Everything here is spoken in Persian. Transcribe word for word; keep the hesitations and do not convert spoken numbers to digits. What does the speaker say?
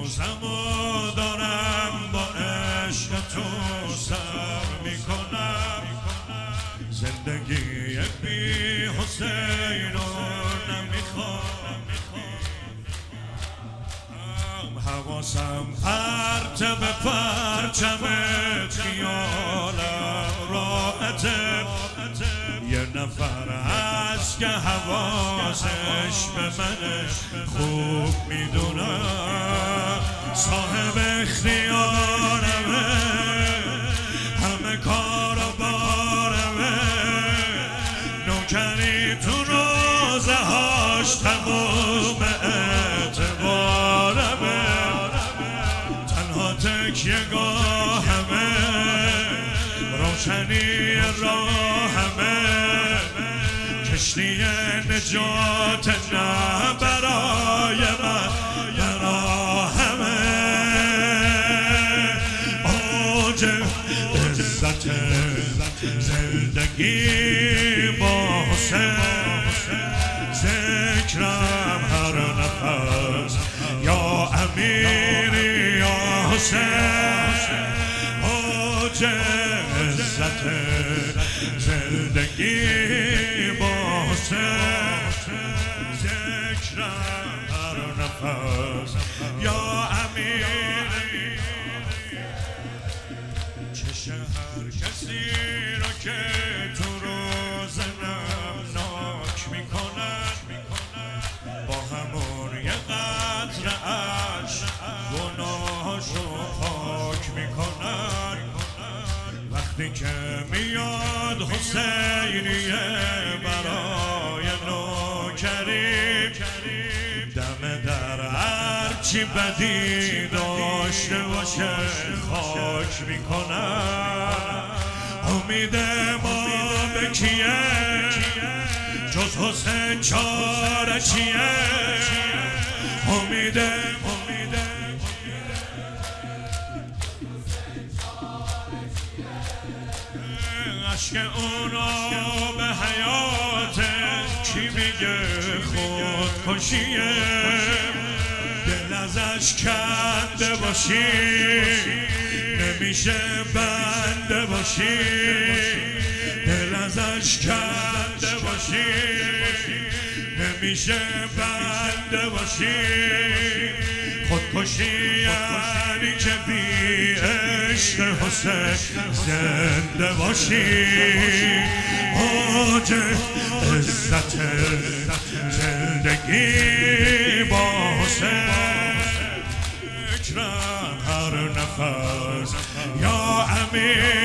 روزمو دارم با عشق تو سر میکنم. زندگی بی حسین رو نمیخوام. حواسم پرت به پرچمت، خیالم راحته. یه نفر هست که حواسش به منه، خوب میدونم صاحب اختیارمه. همه کار و بارمه، نوکری تو روزه هاش تموم اعتبارمه. تنها تکیه گاهمه، روشنی راهمه. کشتی نجات نه برای من، براهمه. اوج عزت زندگی با حسین، ذکرم هر نفس یا امیری یا حسین. اوج عزت زندگی با حسین، ذکرم هر نفس یا امیری. چشم هر کسی را که تو روز نمناک میکنن، با همون یه قطره عشق گناهاشو پاک میکنن. وقتی که میاد حسینیه برای نوکری، دم در هرچی بدی داشته باشه خاک میکنن. امید ما به کیه جز حسین؟ چاره چیه؟ امید امید عشق اونا به حیات کی میگه خودکشیه؟ دل ازش کنده باشی نمیشه بنده باشی. دل ازش کنده باشی نمیشه بنده باشی. خودکشی یعنی که بی عشق حسین زنده باشی. اوج عزت زندگی با حسین، اکرم هر نفس یا امیر.